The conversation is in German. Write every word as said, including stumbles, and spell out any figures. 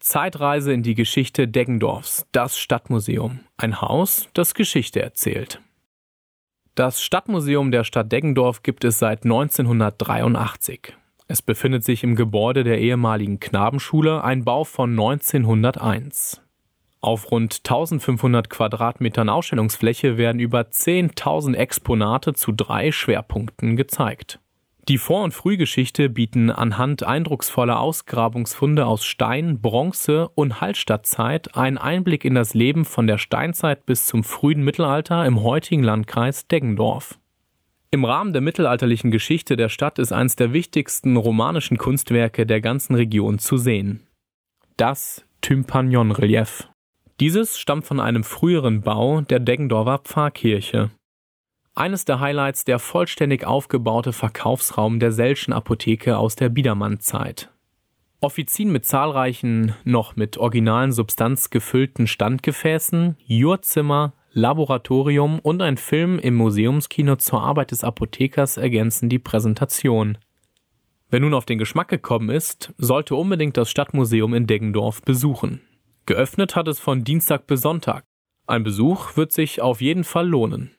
Zeitreise in die Geschichte Deggendorfs, das Stadtmuseum. Ein Haus, das Geschichte erzählt. Das Stadtmuseum der Stadt Deggendorf gibt es seit neunzehnhundertdreiundachtzig. Es befindet sich im Gebäude der ehemaligen Knabenschule, ein Bau von neunzehnhunderteins. Auf rund eintausendfünfhundert Quadratmetern Ausstellungsfläche werden über zehntausend Exponate zu drei Schwerpunkten gezeigt. Die Vor- und Frühgeschichte bieten anhand eindrucksvoller Ausgrabungsfunde aus Stein, Bronze und Hallstattzeit einen Einblick in das Leben von der Steinzeit bis zum frühen Mittelalter im heutigen Landkreis Deggendorf. Im Rahmen der mittelalterlichen Geschichte der Stadt ist eines der wichtigsten romanischen Kunstwerke der ganzen Region zu sehen: das Tympanionrelief. Dieses stammt von einem früheren Bau der Deggendorfer Pfarrkirche. Eines der Highlights der vollständig aufgebaute Verkaufsraum der Selschen Apotheke aus der Biedermannzeit. Offizien mit zahlreichen, noch mit originalen Substanz gefüllten Standgefäßen, Jurzimmer, Laboratorium und ein Film im Museumskino zur Arbeit des Apothekers ergänzen die Präsentation. Wer nun auf den Geschmack gekommen ist, sollte unbedingt das Stadtmuseum in Deggendorf besuchen. Geöffnet hat es von Dienstag bis Sonntag. Ein Besuch wird sich auf jeden Fall lohnen.